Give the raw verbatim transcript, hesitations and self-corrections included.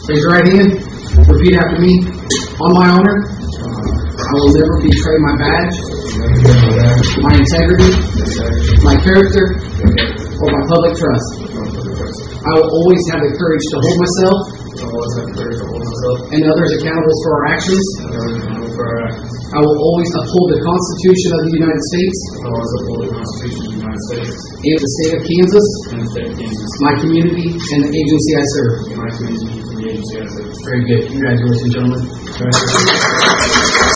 Raise your right hand. Repeat after me. On my honor, I will never betray my badge, my integrity, my character, or my public trust. I will always have the courage to hold myself and others accountable for our actions. I will always uphold the Constitution of the United States and the state of Kansas, my community, and the agency I serve. Very good. Congratulations, gentlemen.